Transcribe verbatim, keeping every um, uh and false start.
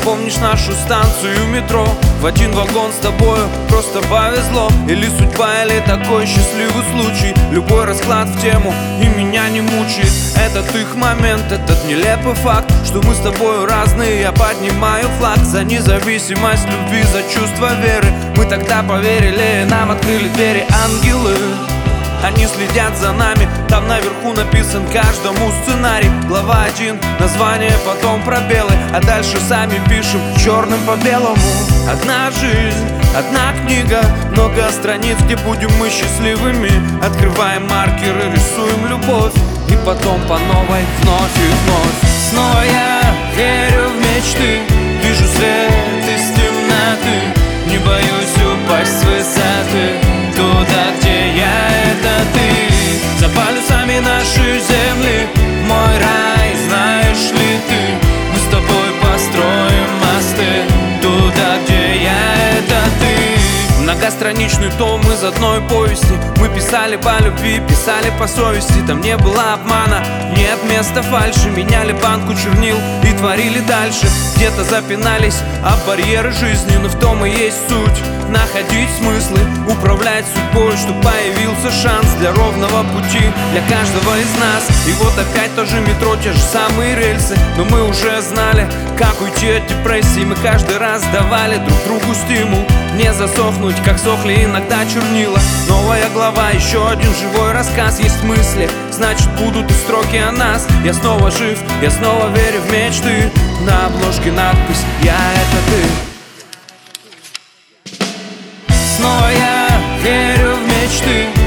помнишь нашу станцию метро? В один вагон с тобою просто повезло. Или судьба, или такой счастливый случай. Любой расклад в тему и меня не мучает этот их момент, этот нелепый факт, что мы с тобою разные. Я поднимаю флаг за независимость любви, за чувство веры. Мы тогда поверили, нам открыли двери ангелы. Они следят за нами, там наверху написан каждому сценарий. Глава один, название, потом пробелы, а дальше сами пишем черным по белому. Одна жизнь, одна книга, много страниц, где будем мы счастливыми. Открываем маркеры, рисуем любовь, и потом по новой вновь и вновь. Снова я верю в мечты, вижу свет из темноты. Не боюсь упасть с высоты туда, где я — это ты. За полюсами нашей земли мой рай, знаешь ли ты? Мы с тобой построим мосты туда, где я — это ты. Многостраничный том из одной повести. Мы писали по любви, писали по совести. Там не было обмана, нет места фальши. Меняли банку чернил и творили дальше. Где-то запинались об барьеры жизни, но в том и есть суть — находить смыслы, управлять судьбой, чтоб появился шанс для ровного пути для каждого из нас. И вот опять тоже метро, те же самые рельсы, но мы уже знали, как уйти от депрессии. Мы каждый раз давали друг другу стимул не засохнуть, как сохли иногда чернила. Новая глава, еще один живой рассказ. Есть мысли, значит будут и строки о нас. Я снова жив, я снова верю в мечты. На обложке надпись «Я — это ты». Снова я верю в мечты.